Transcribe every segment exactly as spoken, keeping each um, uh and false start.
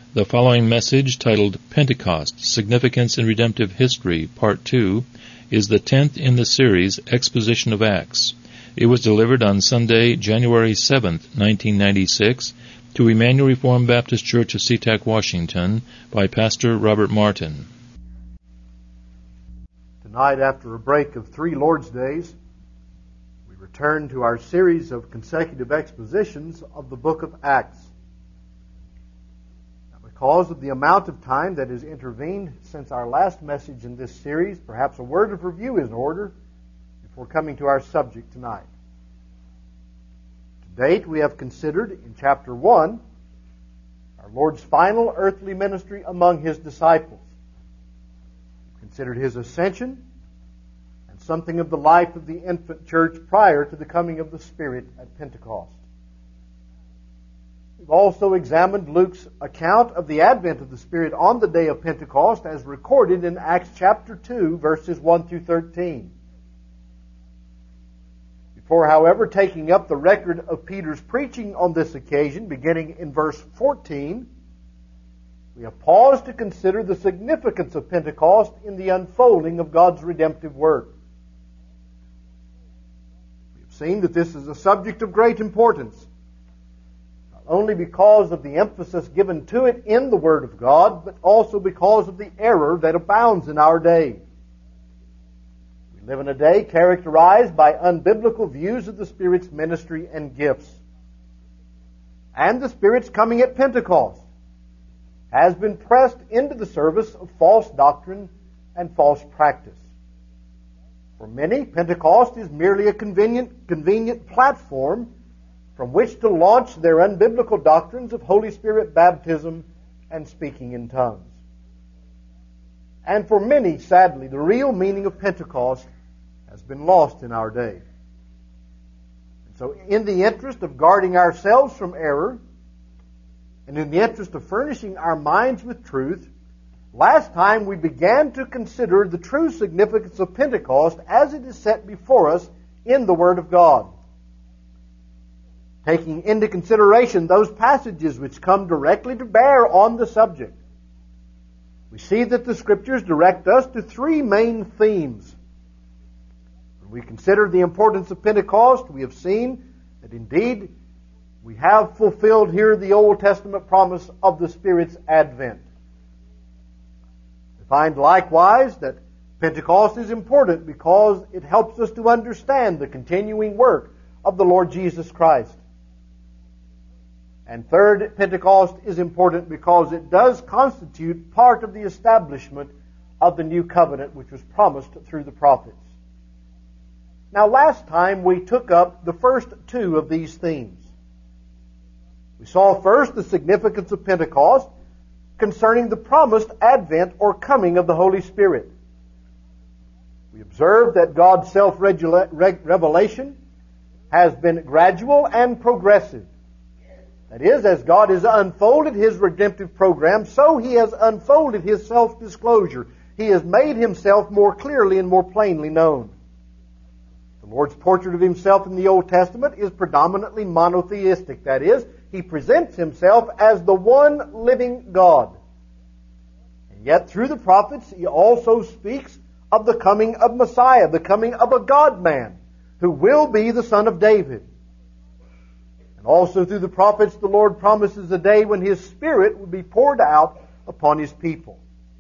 The following message, titled Pentecost, Significance in Redemptive History, Part two, is the tenth in the series, Exposition of Acts. It was delivered on Sunday, January seventh, nineteen ninety-six, to Emmanuel Reformed Baptist Church of SeaTac, Washington, by Pastor Robert Martin. Tonight, after a break of three Lord's Days, we return to our series of consecutive expositions of the book of Acts. Because of the amount of time that has intervened since our last message in this series, perhaps a word of review is in order before coming to our subject tonight. To date, we have considered in chapter one our Lord's final earthly ministry among His disciples. We considered His ascension and something of the life of the infant church prior to the coming of the Spirit at Pentecost. We've also examined Luke's account of the advent of the Spirit on the day of Pentecost as recorded in Acts chapter two, verses one through thirteen. Before, however, taking up the record of Peter's preaching on this occasion, beginning in verse fourteen, we have paused to consider the significance of Pentecost in the unfolding of God's redemptive work. We have seen that this is a subject of great importance, only because of the emphasis given to it in the Word of God, but also because of the error that abounds in our day. We live in a day characterized by unbiblical views of the Spirit's ministry and gifts. And the Spirit's coming at Pentecost has been pressed into the service of false doctrine and false practice. For many, Pentecost is merely a convenient, convenient platform from which to launch their unbiblical doctrines of Holy Spirit baptism and speaking in tongues. And for many, sadly, the real meaning of Pentecost has been lost in our day. And so, in the interest of guarding ourselves from error, and in the interest of furnishing our minds with truth, last time we began to consider the true significance of Pentecost as it is set before us in the Word of God, taking into consideration those passages which come directly to bear on the subject. We see that the Scriptures direct us to three main themes. When we consider the importance of Pentecost, we have seen that indeed we have fulfilled here the Old Testament promise of the Spirit's advent. We find likewise that Pentecost is important because it helps us to understand the continuing work of the Lord Jesus Christ. And third, Pentecost is important because it does constitute part of the establishment of the new covenant which was promised through the prophets. Now, last time we took up the first two of these themes. We saw first the significance of Pentecost concerning the promised advent or coming of the Holy Spirit. We observed that God's self-revelation has been gradual and progressive. That is, as God has unfolded His redemptive program, so He has unfolded His self-disclosure. He has made Himself more clearly and more plainly known. The Lord's portrait of Himself in the Old Testament is predominantly monotheistic. That is, He presents Himself as the one living God. And yet, through the prophets, He also speaks of the coming of Messiah, the coming of a God-man, who will be the Son of David. And also through the prophets, the Lord promises a day when His Spirit will be poured out upon His people.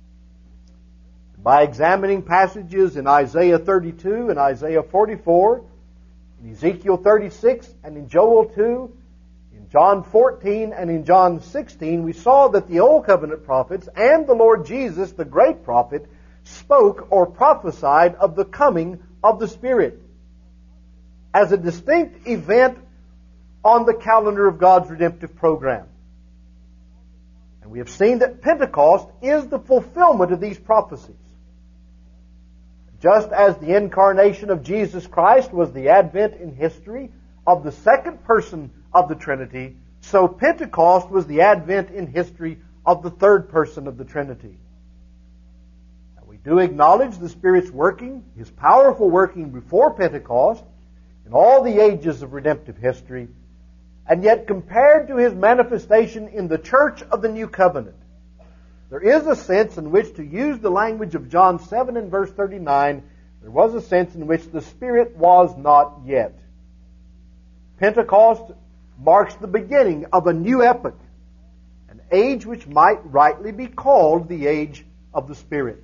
By examining passages in Isaiah thirty-two and Isaiah forty-four, in Ezekiel thirty-six and in Joel two, in John fourteen and in John sixteen, we saw that the Old Covenant prophets and the Lord Jesus, the great prophet, spoke or prophesied of the coming of the Spirit as a distinct event on the calendar of God's redemptive program. And we have seen that Pentecost is the fulfillment of these prophecies. Just as the incarnation of Jesus Christ was the advent in history of the second person of the Trinity, so Pentecost was the advent in history of the third person of the Trinity. Now, we do acknowledge the Spirit's working, His powerful working before Pentecost, in all the ages of redemptive history, And yet compared to His manifestation in the church of the New Covenant, there is a sense in which, to use the language of John seven and verse thirty-nine, there was a sense in which the Spirit was not yet. Pentecost marks the beginning of a new epoch, an age which might rightly be called the age of the Spirit.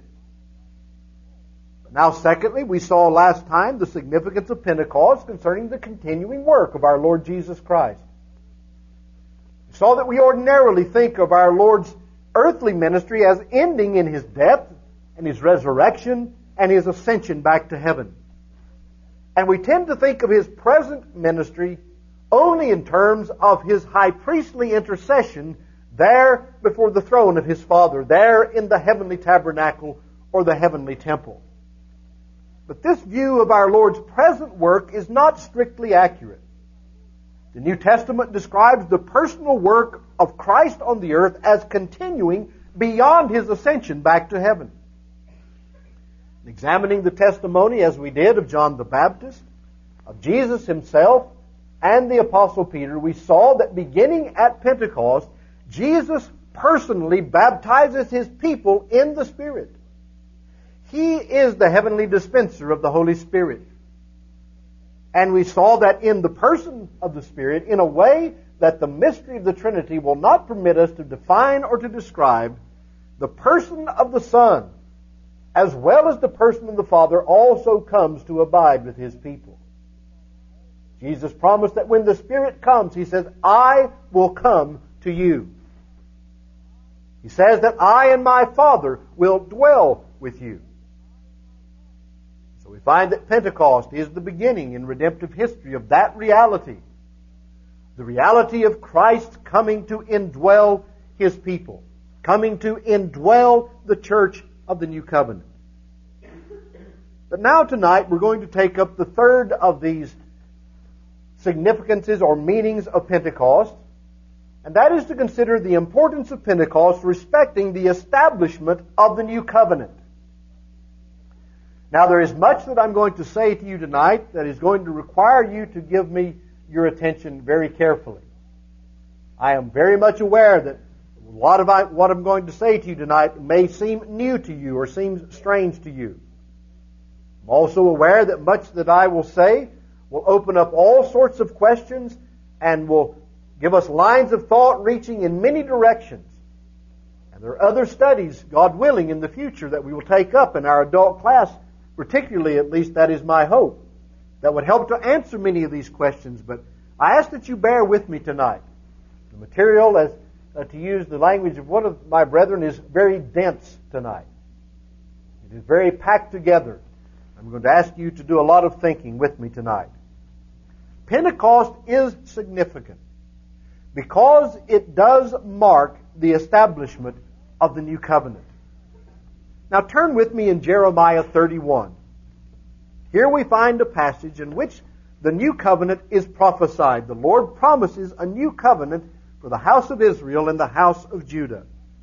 Now, secondly, we saw last time the significance of Pentecost concerning the continuing work of our Lord Jesus Christ. We saw that we ordinarily think of our Lord's earthly ministry as ending in His death and His resurrection and His ascension back to heaven. And we tend to think of His present ministry only in terms of His high priestly intercession there before the throne of His Father, there in the heavenly tabernacle or the heavenly temple. But this view of our Lord's present work is not strictly accurate. The New Testament describes the personal work of Christ on the earth as continuing beyond His ascension back to heaven. Examining the testimony, as we did, of John the Baptist, of Jesus Himself, and the Apostle Peter, we saw that beginning at Pentecost, Jesus personally baptizes His people in the Spirit. He is the heavenly dispenser of the Holy Spirit. And we saw that in the person of the Spirit, in a way that the mystery of the Trinity will not permit us to define or to describe, the person of the Son, as well as the person of the Father, also comes to abide with His people. Jesus promised that when the Spirit comes, He says, I will come to you. He says that I and my Father will dwell with you. So we find that Pentecost is the beginning in redemptive history of that reality. The reality of Christ coming to indwell His people, coming to indwell the church of the New Covenant. But now tonight we're going to take up the third of these significances or meanings of Pentecost, and that is to consider the importance of Pentecost respecting the establishment of the New Covenant. Now, there is much that I'm going to say to you tonight that is going to require you to give me your attention very carefully. I am very much aware that a lot of what I'm going to say to you tonight may seem new to you or seems strange to you. I'm also aware that much that I will say will open up all sorts of questions and will give us lines of thought reaching in many directions. And there are other studies, God willing, in the future that we will take up in our adult class, particularly, at least that is my hope, that would help to answer many of these questions. But I ask that you bear with me tonight. The material, as uh, to use the language of one of my brethren, is very dense tonight. It is very packed together. I'm going to ask you to do a lot of thinking with me tonight. Pentecost is significant because it does mark the establishment of the New Covenant. Now turn with me in Jeremiah thirty-one. Here we find a passage in which the New Covenant is prophesied. The Lord promises a new covenant for the house of Israel and the house of Judah.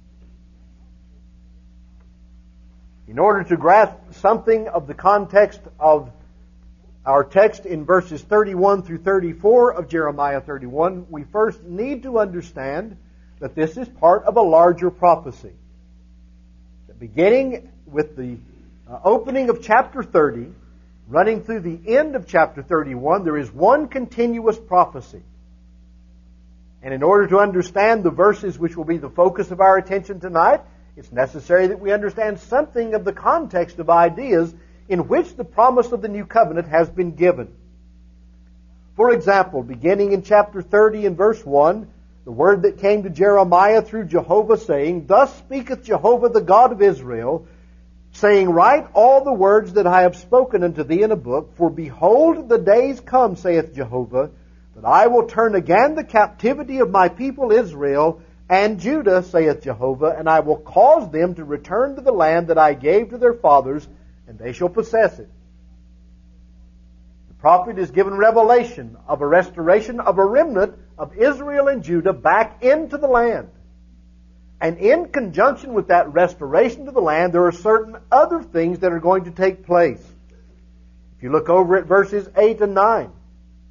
In order to grasp something of the context of our text in verses thirty-one through thirty-four of Jeremiah thirty-one, we first need to understand that this is part of a larger prophecy. Beginning with the uh, opening of chapter thirty, running through the end of chapter thirty-one, there is one continuous prophecy. And in order to understand the verses which will be the focus of our attention tonight, it's necessary that we understand something of the context of ideas in which the promise of the New Covenant has been given. For example, beginning in chapter thirty and verse one, the word that came to Jeremiah through Jehovah, saying, Thus speaketh Jehovah the God of Israel, saying, Write all the words that I have spoken unto thee in a book, for behold, the days come, saith Jehovah, that I will turn again the captivity of my people Israel and Judah, saith Jehovah, and I will cause them to return to the land that I gave to their fathers, and they shall possess it. The prophet is given revelation of a restoration of a remnant of Israel and Judah back into the land. And in conjunction with that restoration to the land, there are certain other things that are going to take place. If you look over at verses eight and nine,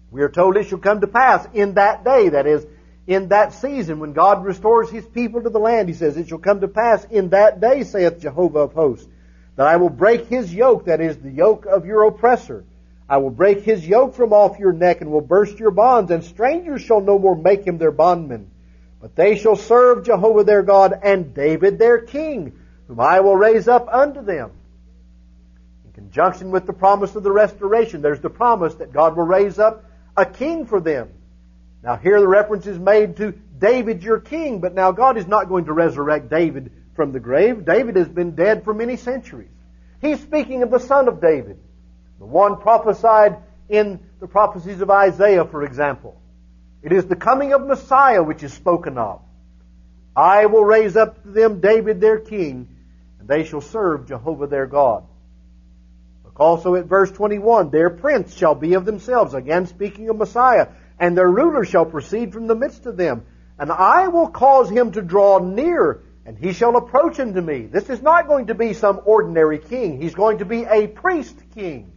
We are told it shall come to pass in that day, that is, in that season when God restores His people to the land. He says, it shall come to pass in that day, saith Jehovah of hosts, that I will break his yoke, that is, the yoke of your oppressor. I will break his yoke from off your neck and will burst your bonds, and strangers shall no more make him their bondman. But they shall serve Jehovah their God and David their king, whom I will raise up unto them. In conjunction with the promise of the restoration, there's the promise that God will raise up a king for them. Now here the reference is made to David your king, but now God is not going to resurrect David from the grave. David has been dead for many centuries. He's speaking of the son of David, the one prophesied in the prophecies of Isaiah, for example. It is the coming of Messiah which is spoken of. I will raise up to them David their king, and they shall serve Jehovah their God. Look also at verse twenty-one. Their prince shall be of themselves, again speaking of Messiah, and their ruler shall proceed from the midst of them. And I will cause him to draw near, and he shall approach unto me. This is not going to be some ordinary king. He's going to be a priest king.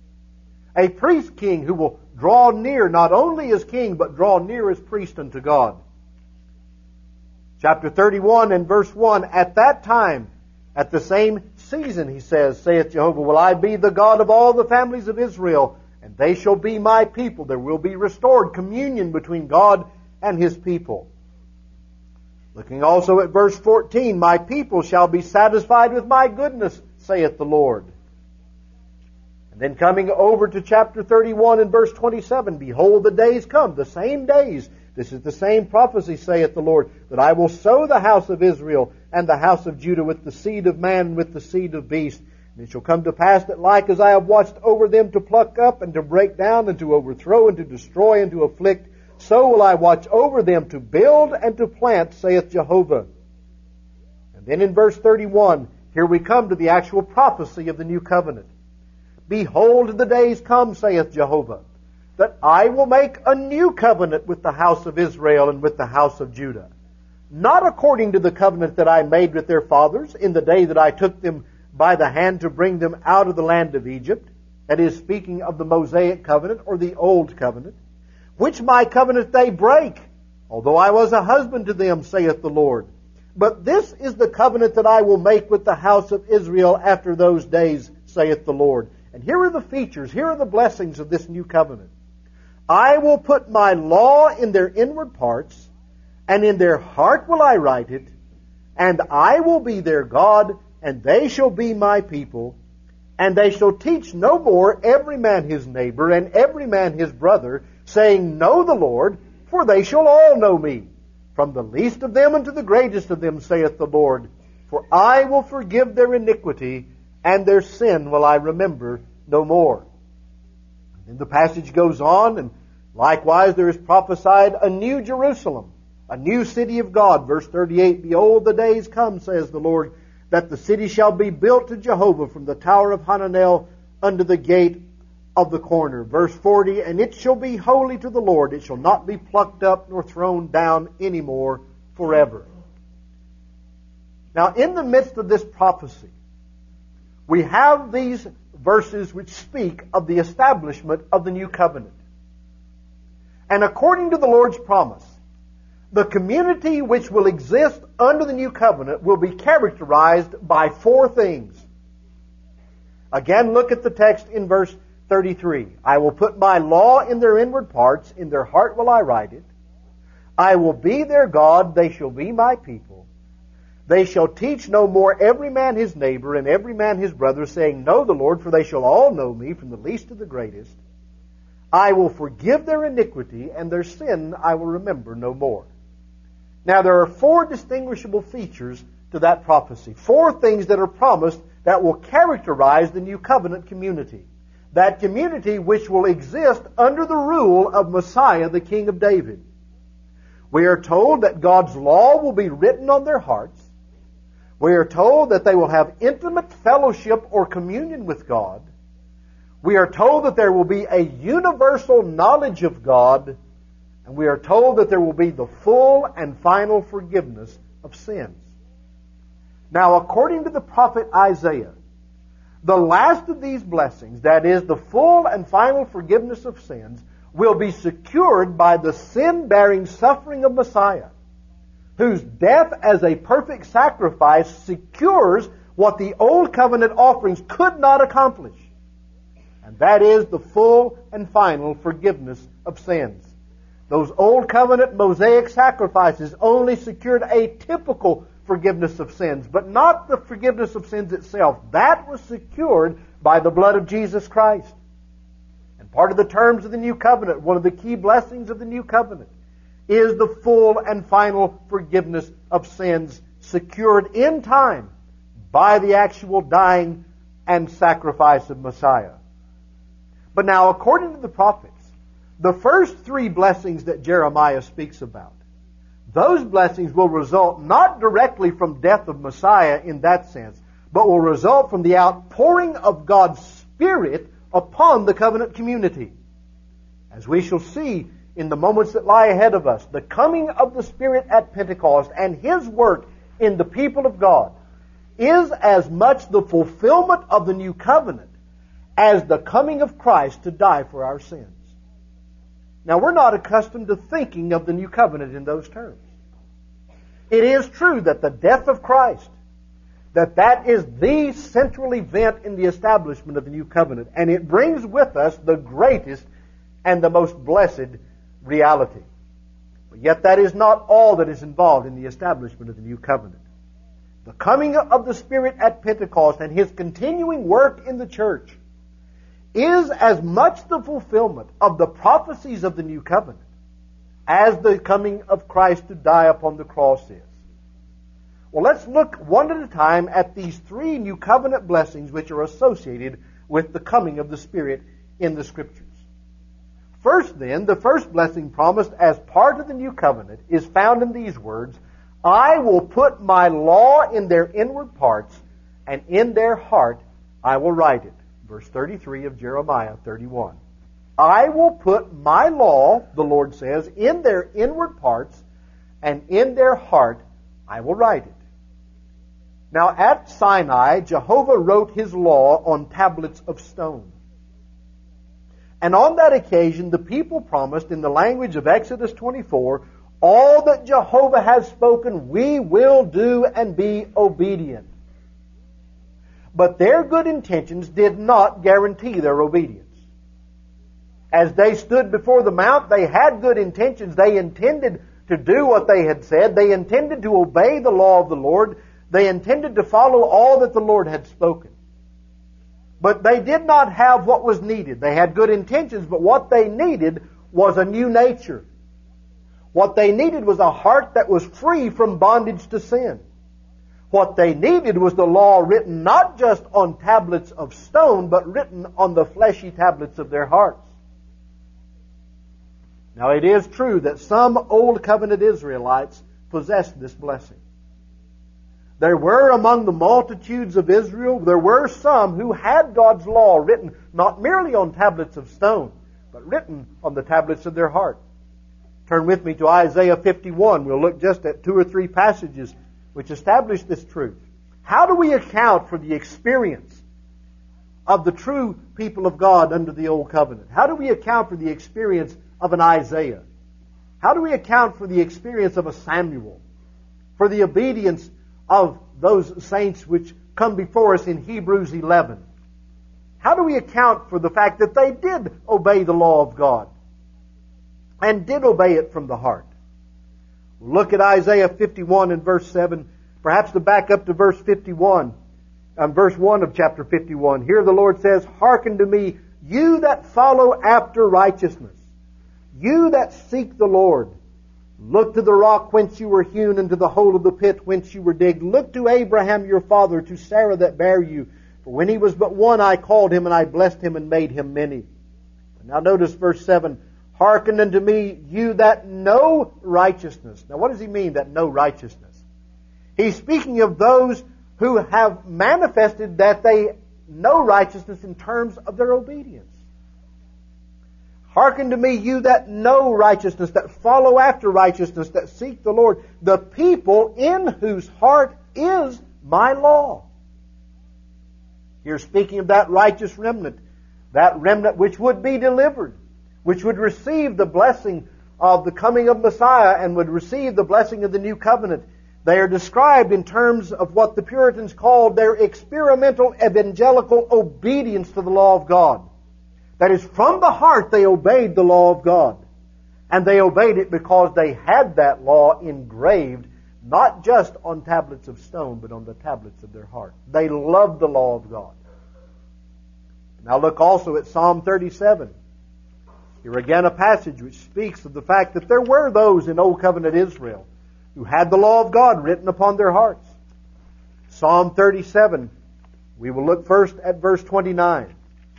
A priest king who will draw near, not only as king, but draw near as priest unto God. Chapter thirty-one and verse one, at that time, at the same season, he says, saith Jehovah, will I be the God of all the families of Israel, and they shall be my people. There will be restored communion between God and His people. Looking also at verse fourteen, my people shall be satisfied with my goodness, saith the Lord. And then coming over to chapter thirty-one and verse twenty-seven, behold, the days come, the same days. This is the same prophecy, saith the Lord, that I will sow the house of Israel and the house of Judah with the seed of man and with the seed of beast. And it shall come to pass that like as I have watched over them to pluck up and to break down and to overthrow and to destroy and to afflict, so will I watch over them to build and to plant, saith Jehovah. And then in verse thirty-one, here we come to the actual prophecy of the new covenant. Behold, the days come, saith Jehovah, that I will make a new covenant with the house of Israel and with the house of Judah. Not according to the covenant that I made with their fathers in the day that I took them by the hand to bring them out of the land of Egypt. That is, speaking of the Mosaic covenant or the old covenant, which my covenant they break, although I was a husband to them, saith the Lord. But this is the covenant that I will make with the house of Israel after those days, saith the Lord. And here are the features, here are the blessings of this new covenant. I will put my law in their inward parts, and in their heart will I write it, and I will be their God, and they shall be my people. And they shall teach no more every man his neighbor and every man his brother, saying, Know the Lord, for they shall all know me, from the least of them unto the greatest of them, saith the Lord. For I will forgive their iniquity, and their sin will I remember no more. And the passage goes on, and likewise there is prophesied a new Jerusalem, a new city of God. Verse thirty-eight, Behold, the days come, says the Lord, that the city shall be built to Jehovah from the tower of Hananel unto the gate of the corner. Verse forty, And it shall be holy to the Lord. It shall not be plucked up nor thrown down any more forever. Now, in the midst of this prophecy, we have these verses which speak of the establishment of the new covenant. And according to the Lord's promise, the community which will exist under the new covenant will be characterized by four things. Again, look at the text in verse thirty-three. I will put my law in their inward parts, in their heart will I write it. I will be their God, they shall be my people. They shall teach no more every man his neighbor and every man his brother, saying, Know the Lord, for they shall all know me, from the least to the greatest. I will forgive their iniquity, and their sin I will remember no more. Now, there are four distinguishable features to that prophecy. Four things that are promised that will characterize the new covenant community. That community which will exist under the rule of Messiah, the King of David. We are told that God's law will be written on their hearts. We are told that they will have intimate fellowship or communion with God. We are told that there will be a universal knowledge of God. And we are told that there will be the full and final forgiveness of sins. Now, according to the prophet Isaiah, the last of these blessings, that is, the full and final forgiveness of sins, will be secured by the sin-bearing suffering of Messiah, whose death as a perfect sacrifice secures what the Old Covenant offerings could not accomplish. And that is the full and final forgiveness of sins. Those Old Covenant Mosaic sacrifices only secured a typical forgiveness of sins, but not the forgiveness of sins itself. That was secured by the blood of Jesus Christ. And part of the terms of the New Covenant, one of the key blessings of the New Covenant, is the full and final forgiveness of sins secured in time by the actual dying and sacrifice of Messiah. But now, according to the prophets, the first three blessings that Jeremiah speaks about, those blessings will result not directly from death of Messiah in that sense, but will result from the outpouring of God's Spirit upon the covenant community. As we shall see in the moments that lie ahead of us, the coming of the Spirit at Pentecost and His work in the people of God is as much the fulfillment of the new covenant as the coming of Christ to die for our sins. Now, we're not accustomed to thinking of the new covenant in those terms. It is true that the death of Christ, that that is the central event in the establishment of the new covenant, and it brings with us the greatest and the most blessed reality. But yet that is not all that is involved in the establishment of the new covenant. The coming of the Spirit at Pentecost and His continuing work in the church is as much the fulfillment of the prophecies of the new covenant as the coming of Christ to die upon the cross is. Well, let's look one at a time at these three new covenant blessings which are associated with the coming of the Spirit in the Scriptures. First, then, the first blessing promised as part of the new covenant is found in these words, I will put my law in their inward parts, and in their heart I will write it. Verse thirty-three of Jeremiah thirty-one. I will put my law, the Lord says, in their inward parts, and in their heart I will write it. Now at Sinai, Jehovah wrote His law on tablets of stone. And on that occasion, the people promised in the language of Exodus twenty-four, all that Jehovah has spoken, we will do and be obedient. But their good intentions did not guarantee their obedience. As they stood before the mount, they had good intentions. They intended to do what they had said. They intended to obey the law of the Lord. They intended to follow all that the Lord had spoken. But they did not have what was needed. They had good intentions, but what they needed was a new nature. What they needed was a heart that was free from bondage to sin. What they needed was the law written not just on tablets of stone, but written on the fleshy tablets of their hearts. Now it is true that some Old Covenant Israelites possessed this blessing. There were among the multitudes of Israel, there were some who had God's law written not merely on tablets of stone, but written on the tablets of their heart. Turn with me to Isaiah fifty-one. We'll look just at two or three passages which establish this truth. How do we account for the experience of the true people of God under the Old Covenant? How do we account for the experience of an Isaiah? How do we account for the experience of a Samuel? For the obedience of those saints which come before us in Hebrews eleven? How do we account for the fact that they did obey the law of God and did obey it from the heart? Look at Isaiah fifty-one and verse seven. Perhaps to back up to verse fifty-one, um, verse one of chapter fifty-one. Here the Lord says, hearken to me, you that follow after righteousness, you that seek the Lord. Look to the rock whence you were hewn, and to the hole of the pit whence you were digged. Look to Abraham your father, to Sarah that bare you. For when he was but one, I called him, and I blessed him, and made him many. Now notice verse seven. Hearken unto me, you that know righteousness. Now what does he mean, that know righteousness? He's speaking of those who have manifested that they know righteousness in terms of their obedience. Hearken to me, you that know righteousness, that follow after righteousness, that seek the Lord, the people in whose heart is my law. Here speaking of that righteous remnant, that remnant which would be delivered, which would receive the blessing of the coming of Messiah and would receive the blessing of the new covenant, they are described in terms of what the Puritans called their experimental evangelical obedience to the law of God. That is, from the heart they obeyed the law of God. And they obeyed it because they had that law engraved not just on tablets of stone, but on the tablets of their heart. They loved the law of God. Now look also at Psalm thirty-seven. Here again a passage which speaks of the fact that there were those in Old Covenant Israel who had the law of God written upon their hearts. Psalm thirty-seven, we will look first at verse twenty-nine.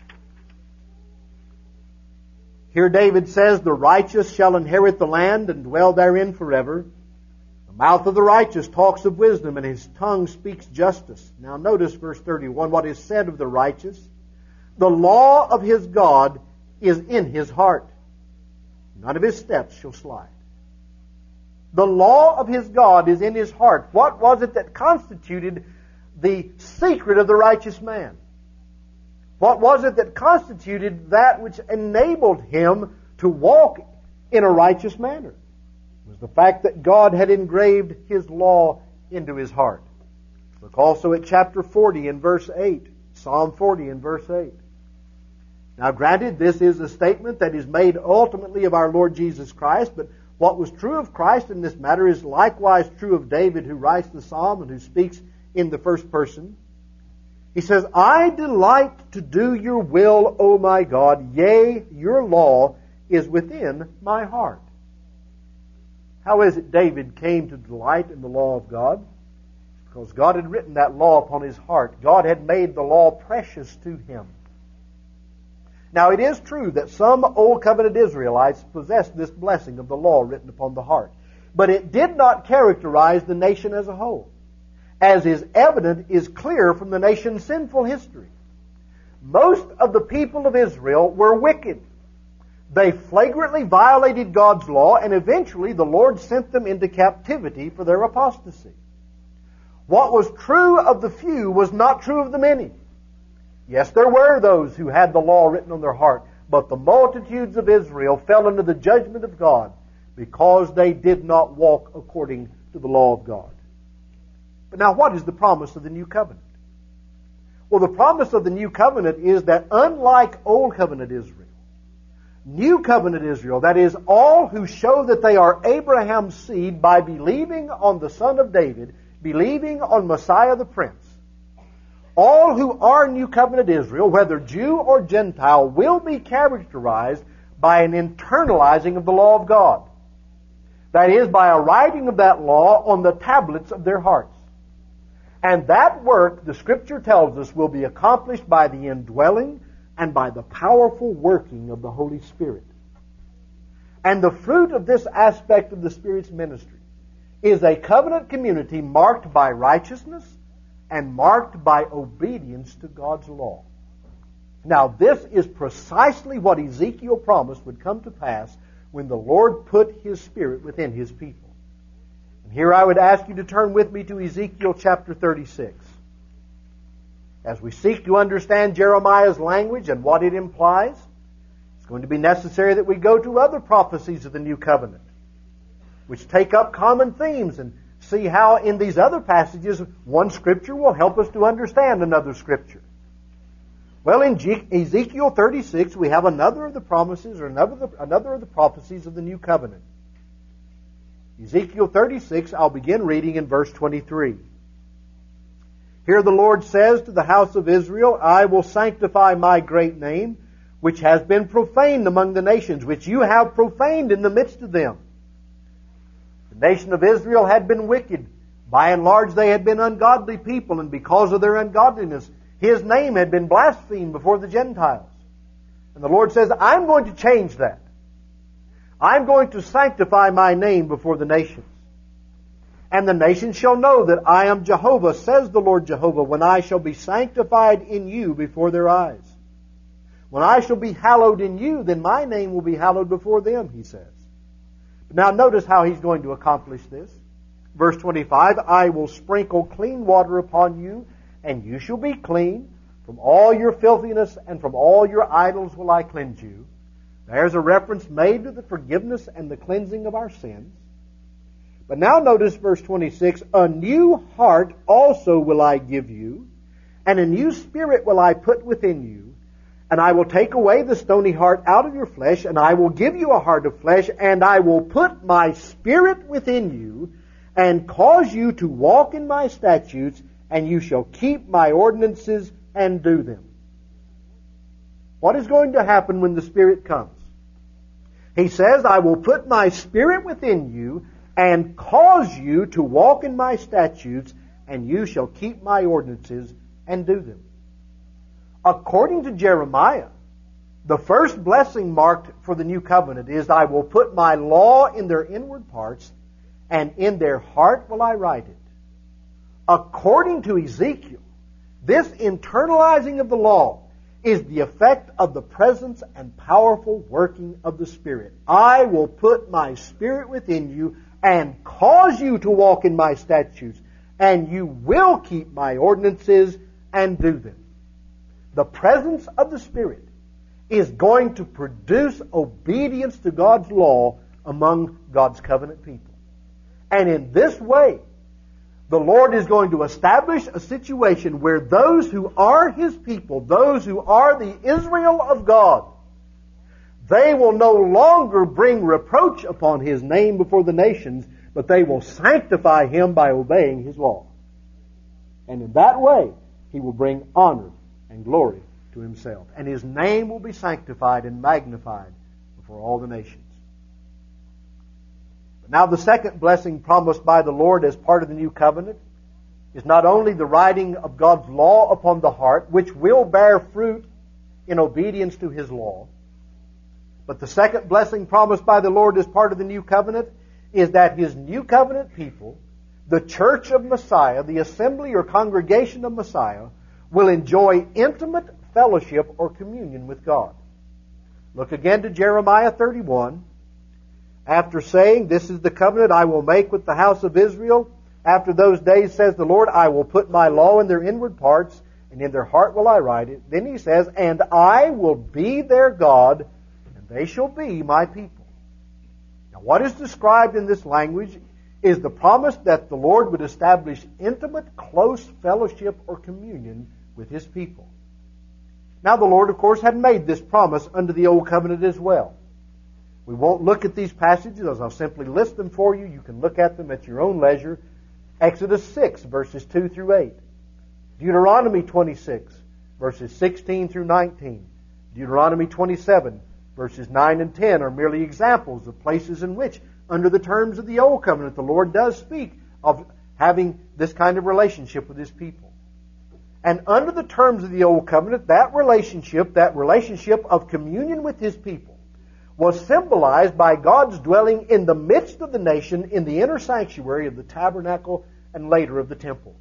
Here David says, "The righteous shall inherit the land and dwell therein forever. The mouth of the righteous talks of wisdom, and his tongue speaks justice." Now notice verse thirty-one, what is said of the righteous. "The law of his God is in his heart. None of his steps shall slide." The law of his God is in his heart. What was it that constituted the secret of the righteous man? What was it that constituted that which enabled him to walk in a righteous manner? It was the fact that God had engraved his law into his heart. Look also at chapter forty and verse eight. Psalm forty and verse eight. Now granted, this is a statement that is made ultimately of our Lord Jesus Christ, but what was true of Christ in this matter is likewise true of David, who writes the psalm and who speaks in the first person. He says, "I delight to do your will, O my God. Yea, your law is within my heart." How is it David came to delight in the law of God? Because God had written that law upon his heart. God had made the law precious to him. Now it is true that some Old Covenant Israelites possessed this blessing of the law written upon the heart. But it did not characterize the nation as a whole, as is evident, is clear from the nation's sinful history. Most of the people of Israel were wicked. They flagrantly violated God's law, and eventually the Lord sent them into captivity for their apostasy. What was true of the few was not true of the many. Yes, there were those who had the law written on their heart, but the multitudes of Israel fell under the judgment of God because they did not walk according to the law of God. But now, what is the promise of the New Covenant? Well, the promise of the New Covenant is that unlike Old Covenant Israel, New Covenant Israel, that is, all who show that they are Abraham's seed by believing on the Son of David, believing on Messiah the Prince, all who are New Covenant Israel, whether Jew or Gentile, will be characterized by an internalizing of the law of God. That is, by a writing of that law on the tablets of their hearts. And that work, the Scripture tells us, will be accomplished by the indwelling and by the powerful working of the Holy Spirit. And the fruit of this aspect of the Spirit's ministry is a covenant community marked by righteousness and marked by obedience to God's law. Now, this is precisely what Ezekiel promised would come to pass when the Lord put His Spirit within His people. And here I would ask you to turn with me to Ezekiel chapter thirty-six. As we seek to understand Jeremiah's language and what it implies, it's going to be necessary that we go to other prophecies of the New Covenant, which take up common themes, and see how in these other passages one Scripture will help us to understand another Scripture. Well, in Ezekiel thirty-six, we have another of the promises, or another, another of the prophecies of the New Covenant. Ezekiel thirty-six, I'll begin reading in verse twenty-three. Here the Lord says to the house of Israel, "I will sanctify my great name, which has been profaned among the nations, which you have profaned in the midst of them." The nation of Israel had been wicked. By and large, they had been ungodly people, and because of their ungodliness, His name had been blasphemed before the Gentiles. And the Lord says, "I'm going to change that. I'm going to sanctify my name before the nations. And the nations shall know that I am Jehovah, says the Lord Jehovah, when I shall be sanctified in you before their eyes. When I shall be hallowed in you, then my name will be hallowed before them," He says. Now notice how He's going to accomplish this. Verse twenty-five, "I will sprinkle clean water upon you, and you shall be clean. From all your filthiness and from all your idols will I cleanse you. There's a reference made to the forgiveness and the cleansing of our sins. But now notice verse twenty-six, a new heart also will I give you, and a new spirit will I put within you, and I will take away the stony heart out of your flesh, and I will give you a heart of flesh, and I will put my spirit within you, and cause you to walk in my statutes, and you shall keep my ordinances and do them. What is going to happen when the Spirit comes? He says, I will put my spirit within you, and cause you to walk in my statutes, and you shall keep my ordinances and do them. According to Jeremiah, the first blessing marked for the new covenant is, I will put my law in their inward parts, and in their heart will I write it. According to Ezekiel, this internalizing of the law is the effect of the presence and powerful working of the Spirit. I will put my Spirit within you and cause you to walk in my statutes, and you will keep my ordinances and do them. The presence of the Spirit is going to produce obedience to God's law among God's covenant people. And in this way, the Lord is going to establish a situation where those who are His people, those who are the Israel of God, they will no longer bring reproach upon His name before the nations, but they will sanctify Him by obeying His law. And in that way, He will bring honor and glory to Himself. And His name will be sanctified and magnified before all the nations. But now the second blessing promised by the Lord as part of the new covenant is not only the writing of God's law upon the heart, which will bear fruit in obedience to His law, but the second blessing promised by the Lord as part of the new covenant is that His new covenant people, the church of Messiah, the assembly or congregation of Messiah, will enjoy intimate fellowship or communion with God. Look again to Jeremiah thirty-one. After saying, this is the covenant I will make with the house of Israel, after those days, says the Lord, I will put my law in their inward parts, and in their heart will I write it. Then He says, and I will be their God, they shall be my people. Now, what is described in this language is the promise that the Lord would establish intimate, close fellowship or communion with His people. Now, the Lord, of course, had made this promise under the Old Covenant as well. We won't look at these passages, as I'll simply list them for you. You can look at them at your own leisure. Exodus six, verses two through eight. Deuteronomy twenty-six, verses sixteen through nineteen. Deuteronomy twenty-seven, verses nine and ten are merely examples of places in which, under the terms of the Old Covenant, the Lord does speak of having this kind of relationship with His people. And under the terms of the Old Covenant, that relationship, that relationship of communion with His people, was symbolized by God's dwelling in the midst of the nation in the inner sanctuary of the tabernacle and later of the temple.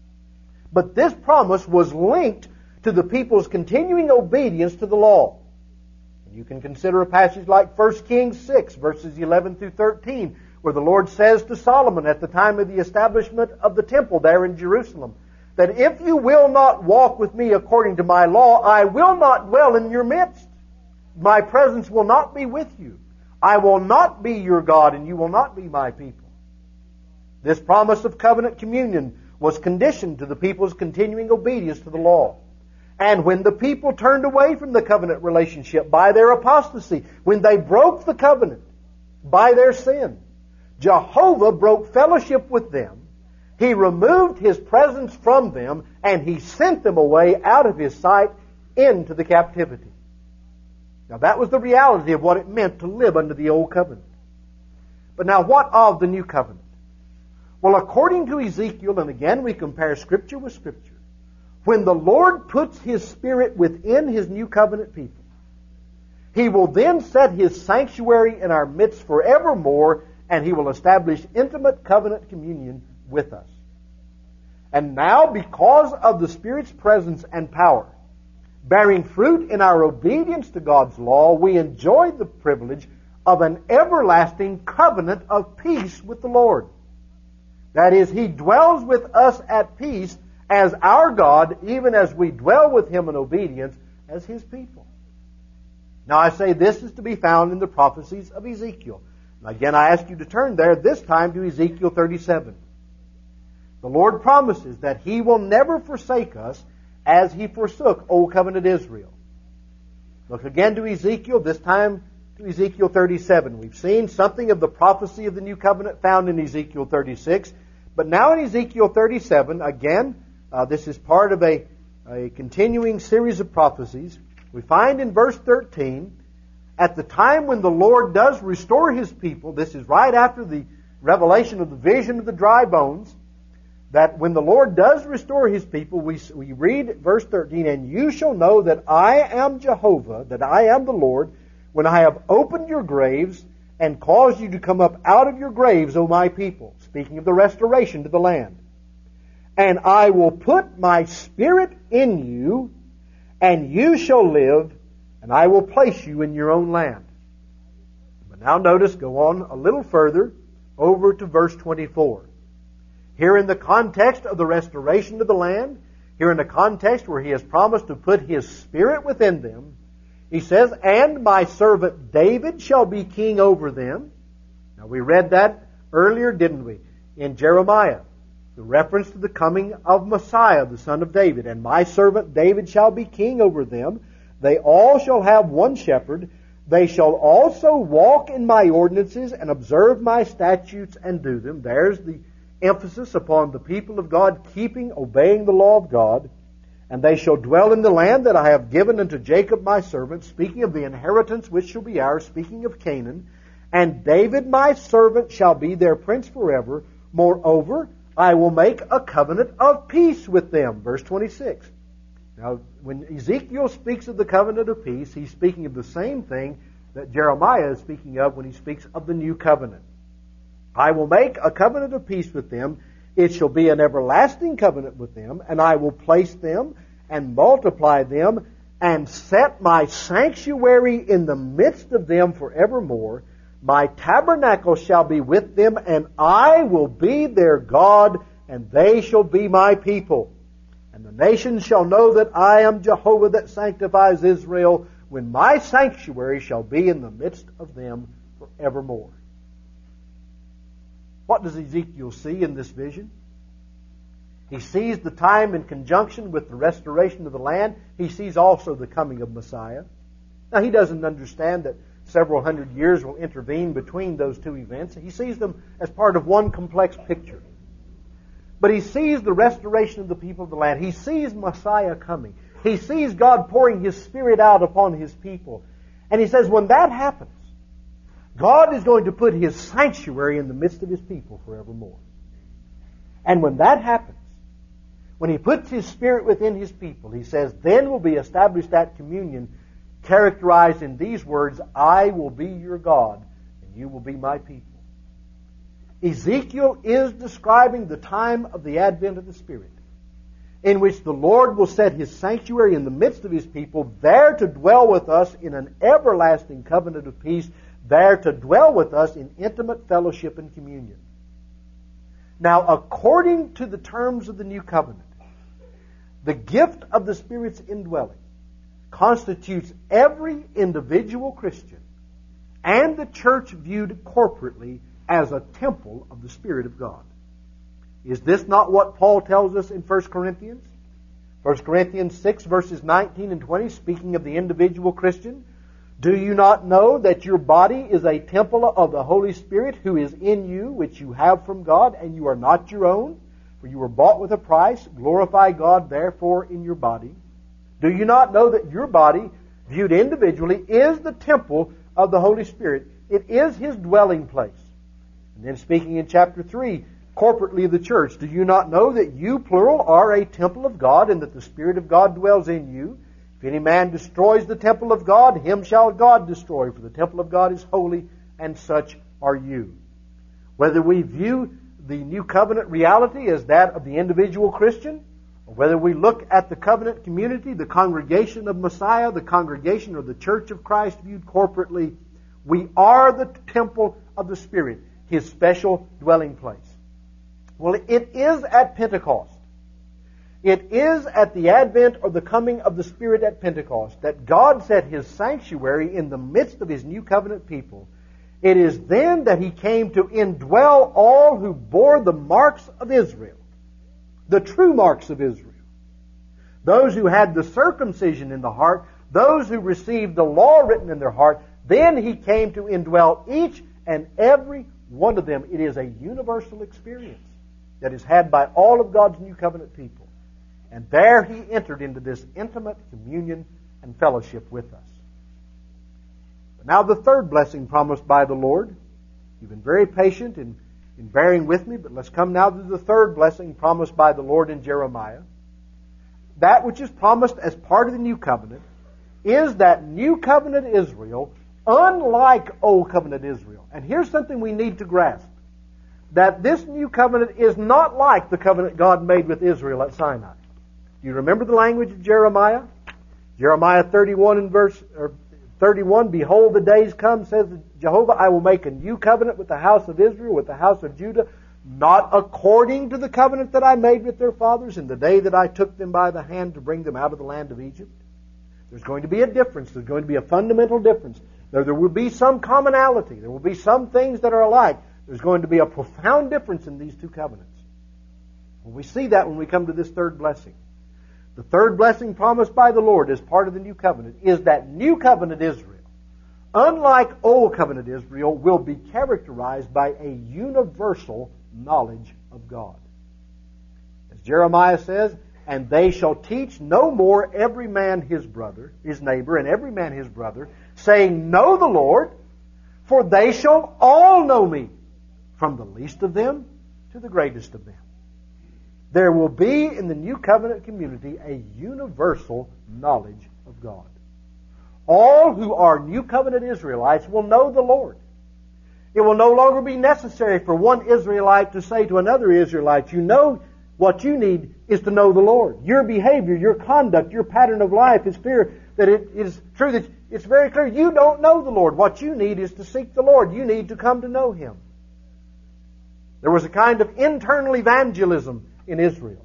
But this promise was linked to the people's continuing obedience to the law. You can consider a passage like First Kings six, verses eleven through thirteen, where the Lord says to Solomon at the time of the establishment of the temple there in Jerusalem, that if you will not walk with me according to my law, I will not dwell in your midst. My presence will not be with you. I will not be your God, and you will not be my people. This promise of covenant communion was conditioned to the people's continuing obedience to the law. And when the people turned away from the covenant relationship by their apostasy, when they broke the covenant by their sin, Jehovah broke fellowship with them. He removed His presence from them, and He sent them away out of His sight into the captivity. Now that was the reality of what it meant to live under the Old Covenant. But now what of the New Covenant? Well, according to Ezekiel, and again we compare Scripture with Scripture, when the Lord puts His Spirit within His New Covenant people, He will then set His sanctuary in our midst forevermore, and He will establish intimate covenant communion with us. And now, because of the Spirit's presence and power, bearing fruit in our obedience to God's law, we enjoy the privilege of an everlasting covenant of peace with the Lord. That is, He dwells with us at peace as our God, even as we dwell with Him in obedience as His people. Now I say this is to be found in the prophecies of Ezekiel. And again, I ask you to turn there, this time to Ezekiel thirty-seven. The Lord promises that He will never forsake us as He forsook Old Covenant Israel. Look again to Ezekiel, this time to Ezekiel thirty-seven. We've seen something of the prophecy of the New Covenant found in Ezekiel thirty-six. But now in Ezekiel thirty-seven, again, uh, this is part of a, a continuing series of prophecies. We find in verse thirteen, at the time when the Lord does restore His people, this is right after the revelation of the vision of the dry bones, that when the Lord does restore His people, we, we read verse thirteen, and you shall know that I am Jehovah, that I am the Lord, when I have opened your graves and caused you to come up out of your graves, O my people. Speaking of the restoration to the land. And I will put my Spirit in you, and you shall live, and I will place you in your own land. But now notice, go on a little further, over to verse twenty-four. Here in the context of the restoration of the land, here in the context where He has promised to put His Spirit within them, He says, and my servant David shall be king over them. Now we read that earlier, didn't we? In Jeremiah. The reference to the coming of Messiah, the son of David. And my servant David shall be king over them. They all shall have one shepherd. They shall also walk in my ordinances and observe my statutes and do them. There's the emphasis upon the people of God keeping, obeying the law of God. And they shall dwell in the land that I have given unto Jacob my servant, speaking of the inheritance which shall be ours, speaking of Canaan. And David my servant shall be their prince forever. Moreover, I will make a covenant of peace with them. Verse twenty-six. Now, when Ezekiel speaks of the covenant of peace, he's speaking of the same thing that Jeremiah is speaking of when he speaks of the new covenant. I will make a covenant of peace with them. It shall be an everlasting covenant with them, and I will place them and multiply them and set my sanctuary in the midst of them forevermore. My tabernacle shall be with them, and I will be their God, and they shall be my people. And the nations shall know that I am Jehovah that sanctifies Israel, when my sanctuary shall be in the midst of them forevermore. What does Ezekiel see in this vision? He sees the time in conjunction with the restoration of the land. He sees also the coming of Messiah. Now, he doesn't understand that several hundred years will intervene between those two events. He sees them as part of one complex picture. But he sees the restoration of the people of the land. He sees Messiah coming. He sees God pouring His Spirit out upon His people. And he says, when that happens, God is going to put His sanctuary in the midst of His people forevermore. And when that happens, when He puts His Spirit within His people, He says, then will be established that communion characterized in these words, I will be your God, and you will be my people. Ezekiel is describing the time of the advent of the Spirit, in which the Lord will set His sanctuary in the midst of His people, there to dwell with us in an everlasting covenant of peace, there to dwell with us in intimate fellowship and communion. Now, according to the terms of the New Covenant, the gift of the Spirit's indwelling constitutes every individual Christian and the church viewed corporately as a temple of the Spirit of God. Is this not what Paul tells us in First Corinthians? First Corinthians six, verses nineteen and twenty, speaking of the individual Christian. Do you not know that your body is a temple of the Holy Spirit who is in you, which you have from God, and you are not your own? For you were bought with a price. Glorify God, therefore, in your body. Do you not know that your body, viewed individually, is the temple of the Holy Spirit? It is His dwelling place. And then speaking in chapter three, corporately of the church, do you not know that you, plural, are a temple of God, and that the Spirit of God dwells in you? If any man destroys the temple of God, him shall God destroy, for the temple of God is holy, and such are you. Whether we view the new covenant reality as that of the individual Christian, or whether we look at the covenant community, the congregation of Messiah, the congregation or the church of Christ viewed corporately, we are the temple of the Spirit, His special dwelling place. Well, it is at Pentecost It is at the advent or the coming of the Spirit at Pentecost that God set His sanctuary in the midst of His new covenant people. It is then that He came to indwell all who bore the marks of Israel, the true marks of Israel. Those who had the circumcision in the heart, those who received the law written in their heart, then He came to indwell each and every one of them. It is a universal experience that is had by all of God's new covenant people. And there He entered into this intimate communion and fellowship with us. But now the third blessing promised by the Lord. You've been very patient in, in bearing with me, but let's come now to the third blessing promised by the Lord in Jeremiah. That which is promised as part of the new covenant is that new covenant Israel, unlike old covenant Israel. And here's something we need to grasp. That this new covenant is not like the covenant God made with Israel at Sinai. Do you remember the language of Jeremiah? Jeremiah thirty-one and verse or thirty-one, Behold, the days come, says Jehovah, I will make a new covenant with the house of Israel, with the house of Judah, not according to the covenant that I made with their fathers in the day that I took them by the hand to bring them out of the land of Egypt. There's going to be a difference. There's going to be a fundamental difference. There, there will be some commonality. There will be some things that are alike. There's going to be a profound difference in these two covenants. Well, we see that when we come to this third blessing. The third blessing promised by the Lord as part of the new covenant is that new covenant Israel, unlike old covenant Israel, will be characterized by a universal knowledge of God. As Jeremiah says, and they shall teach no more every man his brother, his neighbor, and every man his brother, saying, Know the Lord, for they shall all know me, from the least of them to the greatest of them. There will be in the new covenant community a universal knowledge of God. All who are new covenant Israelites will know the Lord. It will no longer be necessary for one Israelite to say to another Israelite, you know what you need is to know the Lord. Your behavior, your conduct, your pattern of life is clear that it is true that it's very clear you don't know the Lord. What you need is to seek the Lord. You need to come to know Him. There was a kind of internal evangelism in Israel.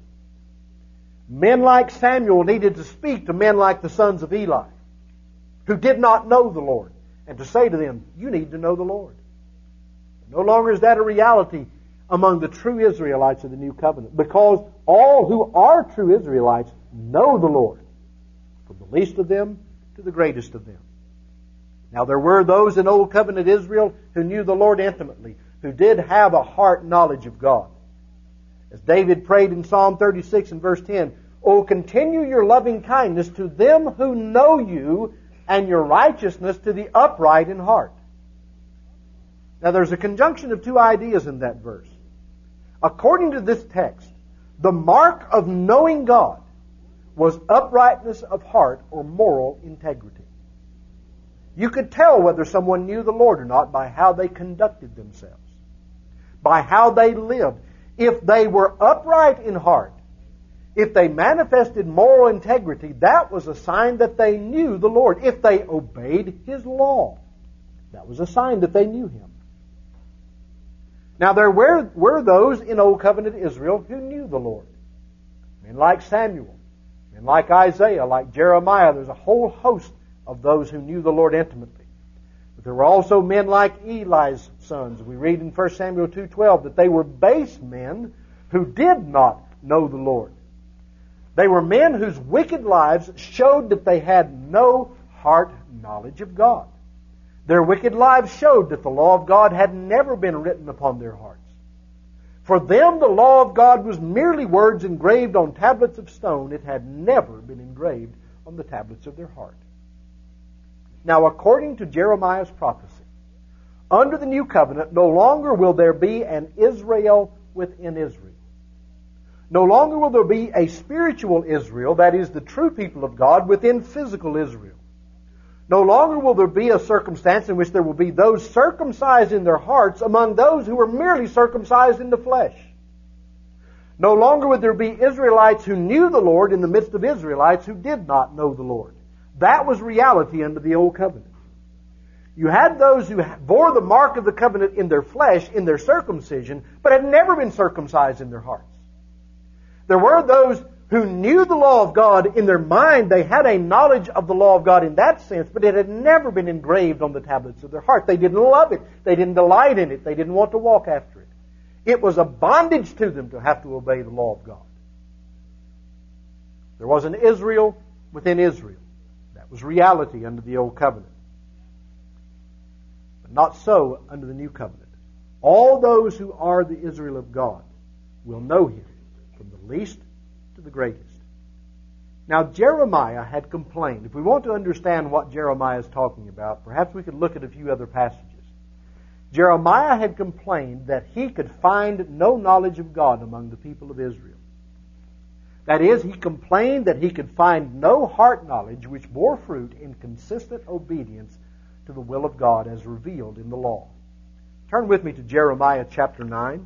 Men like Samuel needed to speak to men like the sons of Eli, who did not know the Lord, and to say to them, you need to know the Lord. No longer is that a reality among the true Israelites of the New Covenant, because all who are true Israelites know the Lord, from the least of them to the greatest of them. Now there were those in Old Covenant Israel who knew the Lord intimately, who did have a heart knowledge of God. As David prayed in Psalm thirty-six and verse ten, O continue your loving kindness to them who know you, and your righteousness to the upright in heart. Now there's a conjunction of two ideas in that verse. According to this text, the mark of knowing God was uprightness of heart or moral integrity. You could tell whether someone knew the Lord or not by how they conducted themselves, by how they lived. If they were upright in heart, if they manifested moral integrity, that was a sign that they knew the Lord. If they obeyed His law, that was a sign that they knew Him. Now there were, were those in Old Covenant Israel who knew the Lord. Men like Samuel, men like Isaiah, like Jeremiah. There's a whole host of those who knew the Lord intimately. But there were also men like Eli's sons. We read in First Samuel two twelve that they were base men who did not know the Lord. They were men whose wicked lives showed that they had no heart knowledge of God. Their wicked lives showed that the law of God had never been written upon their hearts. For them, the law of God was merely words engraved on tablets of stone. It had never been engraved on the tablets of their heart. Now, according to Jeremiah's prophecy, under the new covenant, no longer will there be an Israel within Israel. No longer will there be a spiritual Israel, that is, the true people of God, within physical Israel. No longer will there be a circumstance in which there will be those circumcised in their hearts among those who were merely circumcised in the flesh. No longer would there be Israelites who knew the Lord in the midst of Israelites who did not know the Lord. That was reality under the Old Covenant. You had those who bore the mark of the covenant in their flesh, in their circumcision, but had never been circumcised in their hearts. There were those who knew the law of God in their mind. They had a knowledge of the law of God in that sense, but it had never been engraved on the tablets of their heart. They didn't love it. They didn't delight in it. They didn't want to walk after it. It was a bondage to them to have to obey the law of God. There was an Israel within Israel. That was reality under the Old Covenant. But not so under the New Covenant. All those who are the Israel of God will know Him from the least to the greatest. Now, Jeremiah had complained. If we want to understand what Jeremiah is talking about, perhaps we could look at a few other passages. Jeremiah had complained that he could find no knowledge of God among the people of Israel. That is, he complained that he could find no heart knowledge which bore fruit in consistent obedience to the will of God as revealed in the law. Turn with me to Jeremiah chapter nine.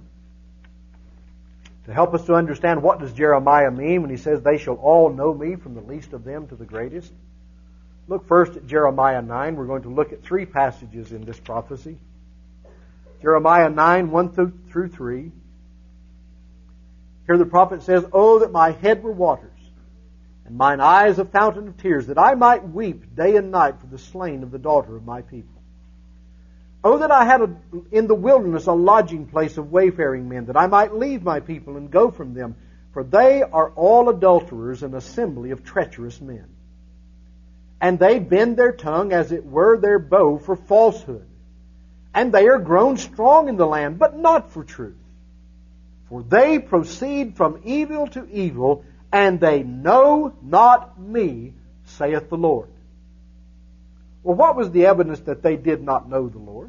To help us to understand what does Jeremiah mean when he says, they shall all know me from the least of them to the greatest. Look first at Jeremiah nine. We're going to look at three passages in this prophecy. Jeremiah nine, one through three. Here the prophet says, oh, that my head were waters, and mine eyes a fountain of tears, that I might weep day and night for the slain of the daughter of my people. Oh, that I had a, in the wilderness a lodging place of wayfaring men, that I might leave my people and go from them, for they are all adulterers, an assembly of treacherous men. And they bend their tongue as it were their bow for falsehood. And they are grown strong in the land, but not for truth. For they proceed from evil to evil, and they know not me, saith the Lord. Well, what was the evidence that they did not know the Lord?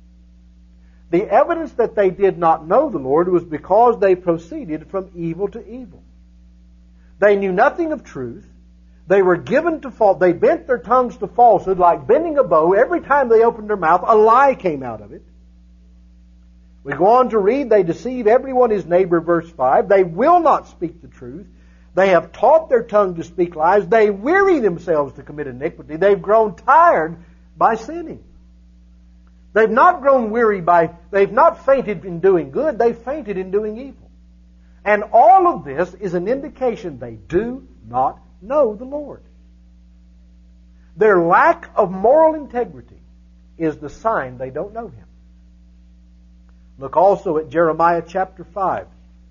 The evidence that they did not know the Lord was because they proceeded from evil to evil. They knew nothing of truth. They were given to false. They bent their tongues to falsehood like bending a bow. Every time they opened their mouth, a lie came out of it. We go on to read, they deceive everyone his neighbor, verse five. They will not speak the truth. They have taught their tongue to speak lies. They weary themselves to commit iniquity. They've grown tired by sinning. They've not grown weary by, they've not fainted in doing good. They've fainted in doing evil. And all of this is an indication they do not know the Lord. Their lack of moral integrity is the sign they don't know Him. Look also at Jeremiah chapter five.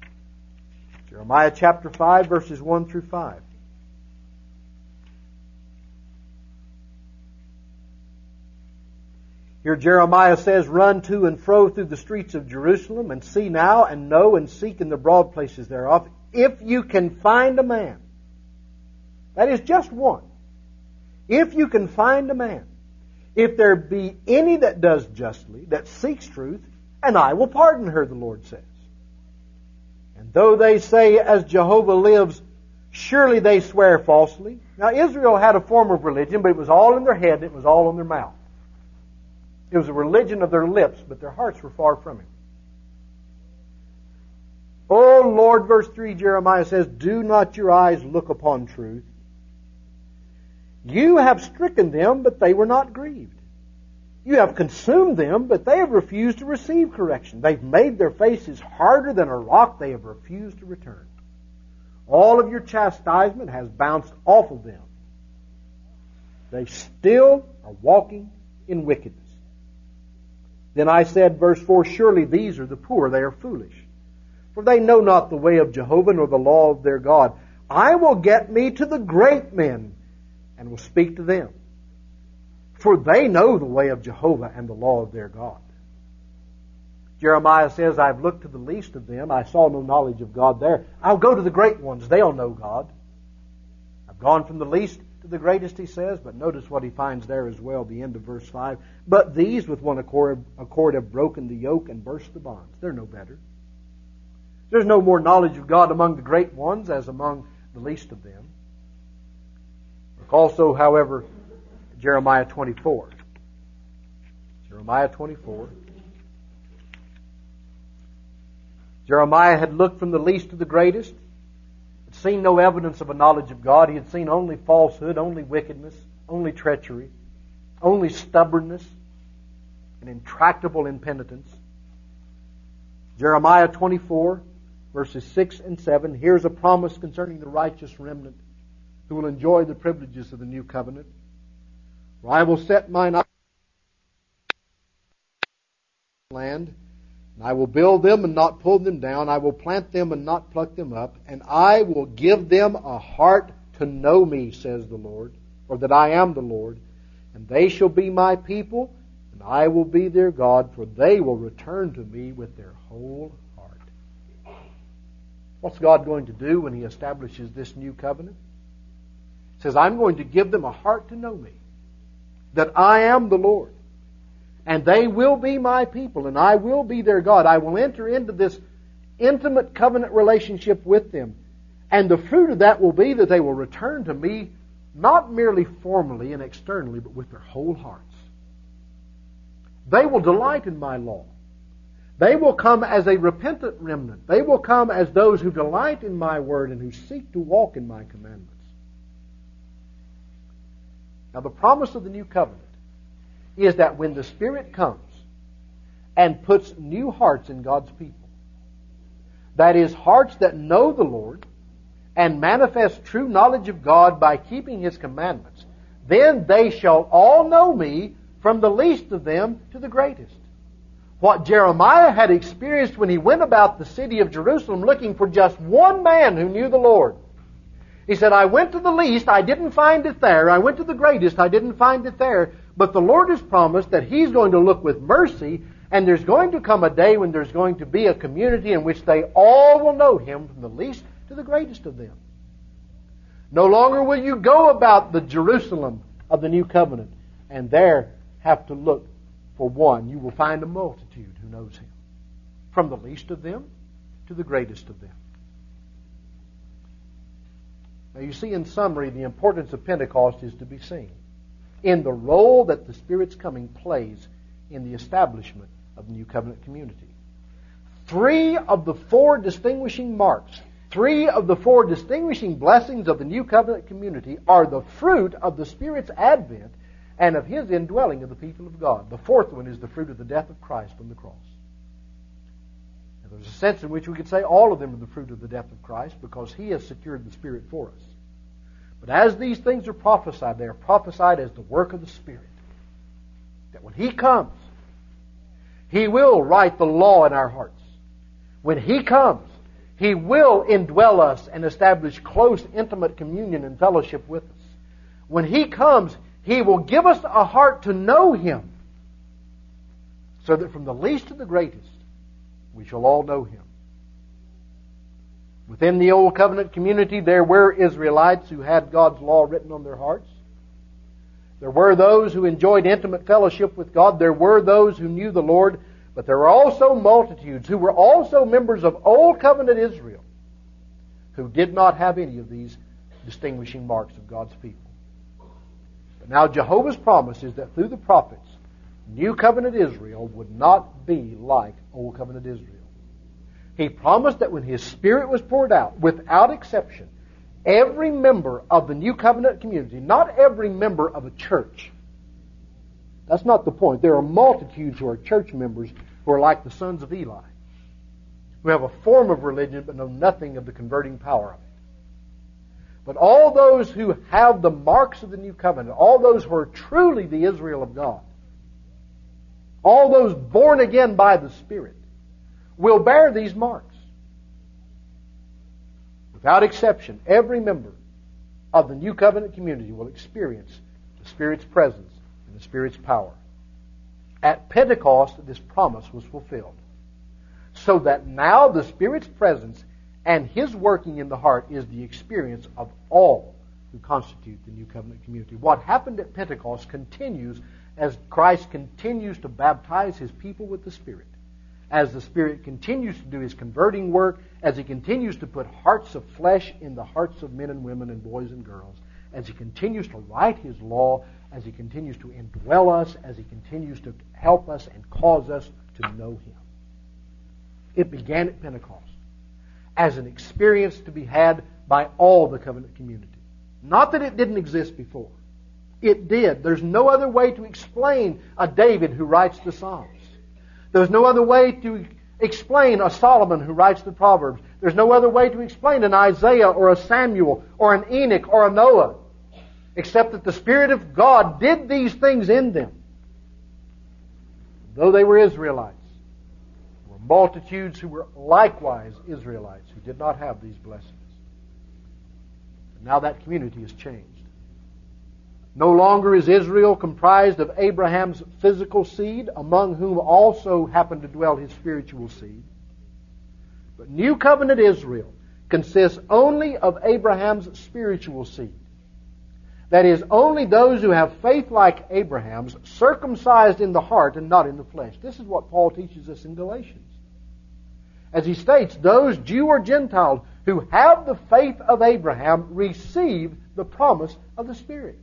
Jeremiah chapter five, verses one through five. Here Jeremiah says, run to and fro through the streets of Jerusalem, and see now, and know, and seek in the broad places thereof, if you can find a man. That is just one. If you can find a man. If there be any that does justly, that seeks truth, and I will pardon her, the Lord says. And though they say, as Jehovah lives, surely they swear falsely. Now, Israel had a form of religion, but it was all in their head and it was all in their mouth. It was a religion of their lips, but their hearts were far from Him. O Lord, verse three, Jeremiah says, do not your eyes look upon truth? You have stricken them, but they were not grieved. You have consumed them, but they have refused to receive correction. They've made their faces harder than a rock. They have refused to return. All of your chastisement has bounced off of them. They still are walking in wickedness. Then I said, verse four, surely these are the poor, they are foolish. For they know not the way of Jehovah, nor the law of their God. I will get me to the great men, and will speak to them. For they know the way of Jehovah and the law of their God. Jeremiah says, I've looked to the least of them. I saw no knowledge of God there. I'll go to the great ones. They'll know God. I've gone from the least to the greatest, he says. But notice what he finds there as well, the end of verse five. But these with one accord, accord have broken the yoke and burst the bonds. They're no better. There's no more knowledge of God among the great ones as among the least of them. Look also, however, Jeremiah twenty-four. Jeremiah twenty-four. Jeremiah had looked from the least to the greatest, had seen no evidence of a knowledge of God. He had seen only falsehood, only wickedness, only treachery, only stubbornness, and intractable impenitence. Jeremiah twenty-four, verses six and seven, here's a promise concerning the righteous remnant who will enjoy the privileges of the new covenant. For I will set mine eyes on the land, and I will build them and not pull them down. I will plant them and not pluck them up, and I will give them a heart to know me, says the Lord, or that I am the Lord. And they shall be my people, and I will be their God, for they will return to me with their whole heart. What's God going to do when He establishes this new covenant? He says, I'm going to give them a heart to know me, that I am the Lord. And they will be my people, and I will be their God. I will enter into this intimate covenant relationship with them. And the fruit of that will be that they will return to me, not merely formally and externally, but with their whole hearts. They will delight in my law. They will come as a repentant remnant. They will come as those who delight in my word and who seek to walk in my commandments. Now, the promise of the new covenant is that when the Spirit comes and puts new hearts in God's people, that is, hearts that know the Lord and manifest true knowledge of God by keeping His commandments, then they shall all know me, from the least of them to the greatest. What Jeremiah had experienced when he went about the city of Jerusalem looking for just one man who knew the Lord. He said, I went to the least, I didn't find it there. I went to the greatest, I didn't find it there. But the Lord has promised that He's going to look with mercy, and there's going to come a day when there's going to be a community in which they all will know Him, from the least to the greatest of them. No longer will you go about the Jerusalem of the new covenant and there have to look for one. You will find a multitude who knows Him, from the least of them to the greatest of them. Now you see, in summary, the importance of Pentecost is to be seen in the role that the Spirit's coming plays in the establishment of the new covenant community. Three of the four distinguishing marks, three of the four distinguishing blessings of the new covenant community are the fruit of the Spirit's advent and of His indwelling of the people of God. The fourth one is the fruit of the death of Christ on the cross. Now, there's a sense in which we could say all of them are the fruit of the death of Christ, because He has secured the Spirit for us. But as these things are prophesied, they are prophesied as the work of the Spirit. That when He comes, He will write the law in our hearts. When He comes, He will indwell us and establish close, intimate communion and fellowship with us. When He comes, He will give us a heart to know Him, so that from the least to the greatest, we shall all know Him. Within the Old Covenant community, there were Israelites who had God's law written on their hearts. There were those who enjoyed intimate fellowship with God. There were those who knew the Lord. But there were also multitudes who were also members of Old Covenant Israel who did not have any of these distinguishing marks of God's people. But now Jehovah's promise is that through the prophets, New Covenant Israel would not be like Old Covenant Israel. He promised that when His Spirit was poured out, without exception, every member of the New Covenant community, not every member of a church. That's not the point. There are multitudes who are church members who are like the sons of Eli, who have a form of religion but know nothing of the converting power of it. But all those who have the marks of the New Covenant, all those who are truly the Israel of God, all those born again by the Spirit, will bear these marks. Without exception, every member of the New Covenant community will experience the Spirit's presence and the Spirit's power. At Pentecost, this promise was fulfilled, so that now the Spirit's presence and His working in the heart is the experience of all who constitute the New Covenant community. What happened at Pentecost continues as Christ continues to baptize His people with the Spirit, as the Spirit continues to do His converting work, as He continues to put hearts of flesh in the hearts of men and women and boys and girls, as He continues to write His law, as He continues to indwell us, as He continues to help us and cause us to know Him. It began at Pentecost as an experience to be had by all the covenant community. Not that it didn't exist before. It did. There's no other way to explain a David who writes the Psalms. There's no other way to explain a Solomon who writes the Proverbs. There's no other way to explain an Isaiah or a Samuel or an Enoch or a Noah, except that the Spirit of God did these things in them. Though they were Israelites, there were multitudes who were likewise Israelites who did not have these blessings. And now that community has changed. No longer is Israel comprised of Abraham's physical seed, among whom also happened to dwell his spiritual seed. But New Covenant Israel consists only of Abraham's spiritual seed. That is, only those who have faith like Abraham's, circumcised in the heart and not in the flesh. This is what Paul teaches us in Galatians. As he states, those Jew or Gentile who have the faith of Abraham receive the promise of the Spirit.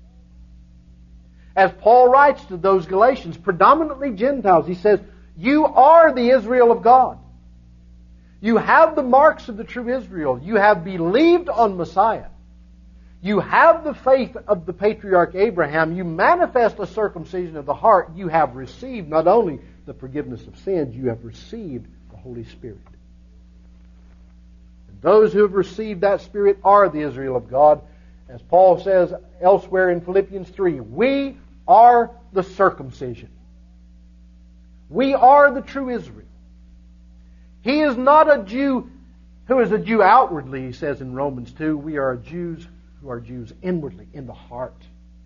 As Paul writes to those Galatians, predominantly Gentiles, he says, you are the Israel of God. You have the marks of the true Israel. You have believed on Messiah. You have the faith of the patriarch Abraham. You manifest a circumcision of the heart. You have received not only the forgiveness of sins, you have received the Holy Spirit. And those who have received that Spirit are the Israel of God. As Paul says elsewhere in Philippians three, we are the circumcision. We are the true Israel. He is not a Jew who is a Jew outwardly, he says in Romans two. We are Jews who are Jews inwardly, in the heart.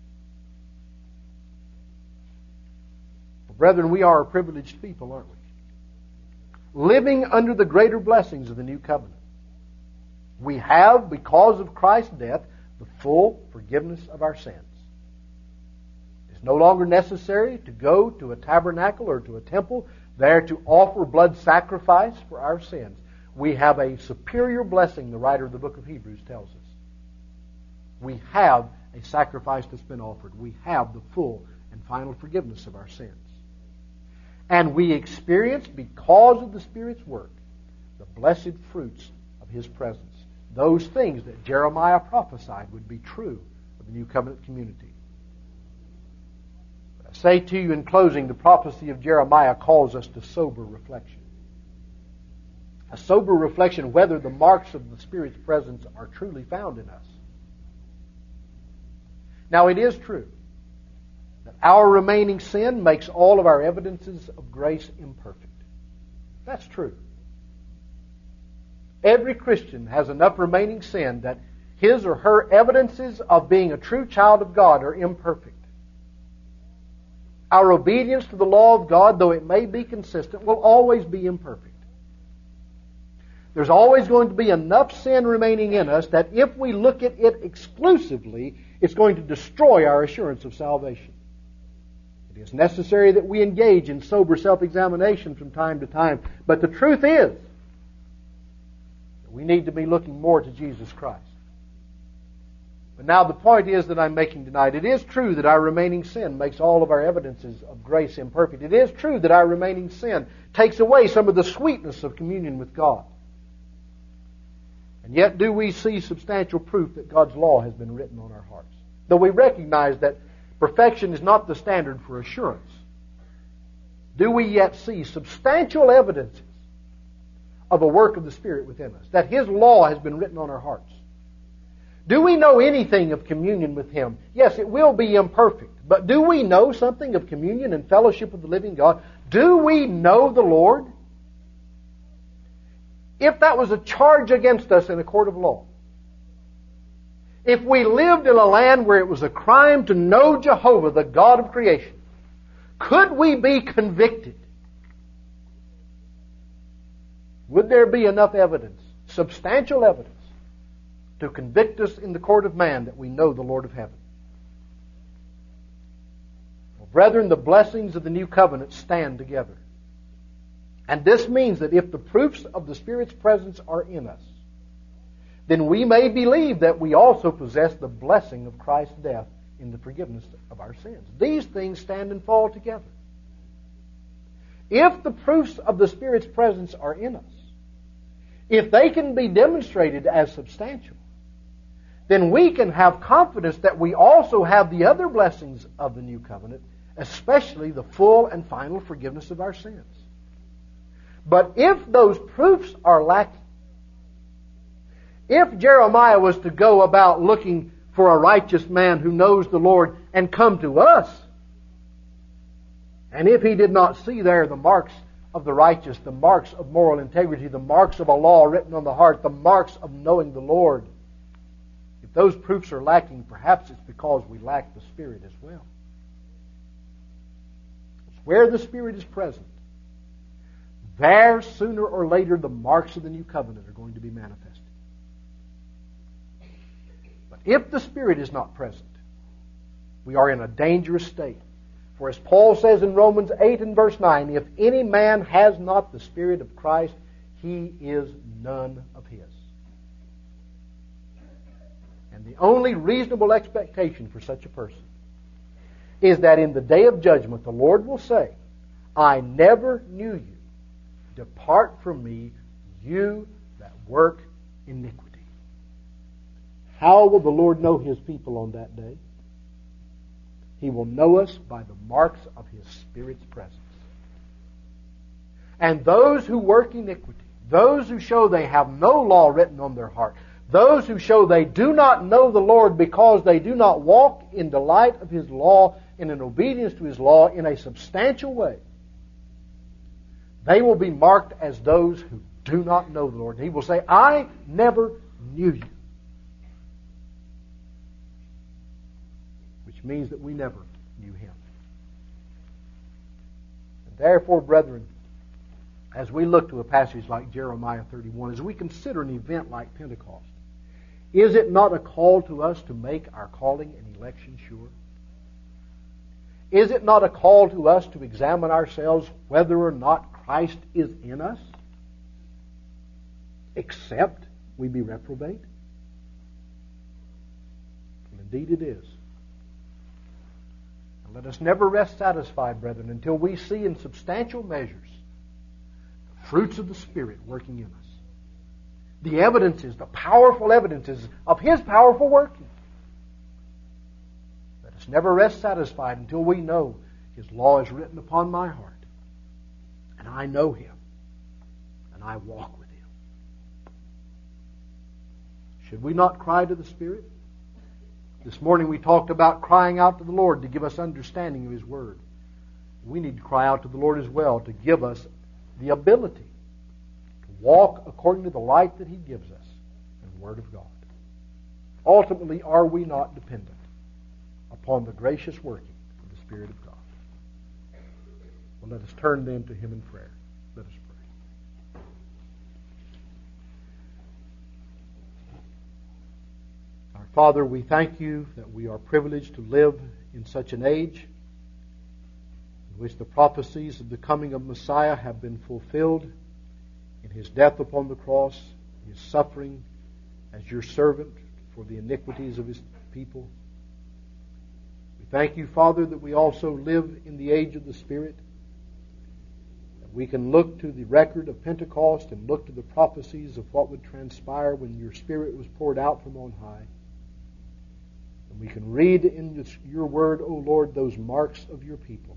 Well, brethren, we are a privileged people, aren't we? Living under the greater blessings of the new covenant. We have, because of Christ's death, the full forgiveness of our sins. It's no longer necessary to go to a tabernacle or to a temple there to offer blood sacrifice for our sins. We have a superior blessing, the writer of the book of Hebrews tells us. We have a sacrifice that's been offered. We have the full and final forgiveness of our sins. And we experience, because of the Spirit's work, the blessed fruits of His presence. Those things that Jeremiah prophesied would be true of the New Covenant community. But I say to you in closing, the prophecy of Jeremiah calls us to sober reflection. A sober reflection whether the marks of the Spirit's presence are truly found in us. Now, it is true that our remaining sin makes all of our evidences of grace imperfect. That's true. Every Christian has enough remaining sin that his or her evidences of being a true child of God are imperfect. Our obedience to the law of God, though it may be consistent, will always be imperfect. There's always going to be enough sin remaining in us that if we look at it exclusively, it's going to destroy our assurance of salvation. It is necessary that we engage in sober self-examination from time to time. But the truth is, we need to be looking more to Jesus Christ. But now the point is that I'm making tonight, it is true that our remaining sin makes all of our evidences of grace imperfect. It is true that our remaining sin takes away some of the sweetness of communion with God. And yet do we see substantial proof that God's law has been written on our hearts? Though we recognize that perfection is not the standard for assurance, do we yet see substantial evidences of a work of the Spirit within us, that His law has been written on our hearts? Do we know anything of communion with Him? Yes, it will be imperfect, but do we know something of communion and fellowship with the living God? Do we know the Lord? If that was a charge against us in a court of law, if we lived in a land where it was a crime to know Jehovah, the God of creation, could we be convicted? Would there be enough evidence, substantial evidence, to convict us in the court of man that we know the Lord of heaven? Well, brethren, the blessings of the new covenant stand together. And this means that if the proofs of the Spirit's presence are in us, then we may believe that we also possess the blessing of Christ's death in the forgiveness of our sins. These things stand and fall together. If the proofs of the Spirit's presence are in us, if they can be demonstrated as substantial, then we can have confidence that we also have the other blessings of the new covenant, especially the full and final forgiveness of our sins. But if those proofs are lacking, if Jeremiah was to go about looking for a righteous man who knows the Lord and come to us, and if he did not see there the marks of the righteous, the marks of moral integrity, the marks of a law written on the heart, the marks of knowing the Lord, if those proofs are lacking, perhaps it's because we lack the Spirit as well. It's where the Spirit is present, there, sooner or later, the marks of the new covenant are going to be manifested. But if the Spirit is not present, we are in a dangerous state. For as Paul says in Romans eight and verse nine, if any man has not the Spirit of Christ, he is none of his. And the only reasonable expectation for such a person is that in the day of judgment the Lord will say, I never knew you. Depart from me, you that work iniquity. How will the Lord know His people on that day? He will know us by the marks of His Spirit's presence. And those who work iniquity, those who show they have no law written on their heart, those who show they do not know the Lord because they do not walk in the light of His law and in obedience to His law in a substantial way, they will be marked as those who do not know the Lord. And He will say, I never knew you. Which means that we never knew Him. And therefore, brethren, as we look to a passage like Jeremiah thirty-one, as we consider an event like Pentecost, is it not a call to us to make our calling and election sure? Is it not a call to us to examine ourselves whether or not Christ is in us, except we be reprobate? And indeed it is. And let us never rest satisfied, brethren, until we see in substantial measures the fruits of the Spirit working in us. The evidences, the powerful evidences of His powerful working. Let us never rest satisfied until we know His law is written upon my heart. And I know Him. And I walk with Him. Should we not cry to the Spirit? This morning we talked about crying out to the Lord to give us understanding of His Word. We need to cry out to the Lord as well to give us the ability to walk according to the light that He gives us in the Word of God. Ultimately, are we not dependent upon the gracious working of the Spirit of God? Well, let us turn then to Him in prayer. Let us pray. Our Father, we thank You that we are privileged to live in such an age in which the prophecies of the coming of Messiah have been fulfilled in His death upon the cross, His suffering as Your servant for the iniquities of His people. We thank You, Father, that we also live in the age of the Spirit. We can look to the record of Pentecost and look to the prophecies of what would transpire when Your Spirit was poured out from on high. And we can read in Your Word, O Lord, those marks of Your people.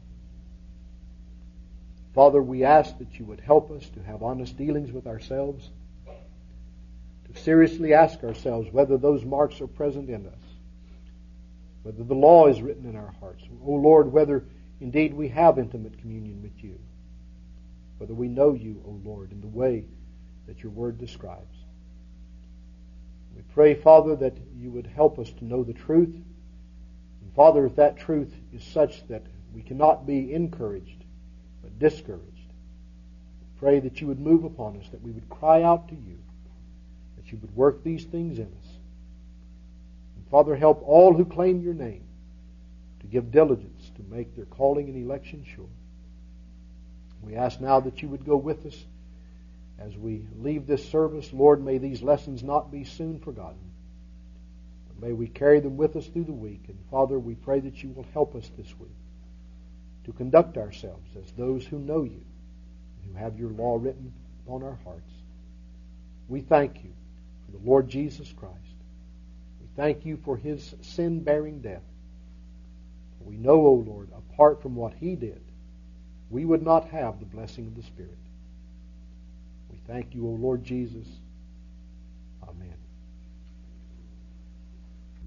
Father, we ask that You would help us to have honest dealings with ourselves, to seriously ask ourselves whether those marks are present in us, whether the law is written in our hearts. O Lord, whether indeed we have intimate communion with You, whether we know You, O Lord, in the way that Your Word describes. We pray, Father, that You would help us to know the truth. And Father, if that truth is such that we cannot be encouraged, but discouraged, we pray that You would move upon us, that we would cry out to You, that You would work these things in us. And Father, help all who claim Your name to give diligence to make their calling and election sure. We ask now that You would go with us as we leave this service. Lord, may these lessons not be soon forgotten, but may we carry them with us through the week. And Father, we pray that You will help us this week to conduct ourselves as those who know You, who have Your law written upon our hearts. We thank You for the Lord Jesus Christ. We thank You for His sin-bearing death. We know, O Lord, apart from what He did, we would not have the blessing of the Spirit. We thank you, O Lord Jesus. Amen.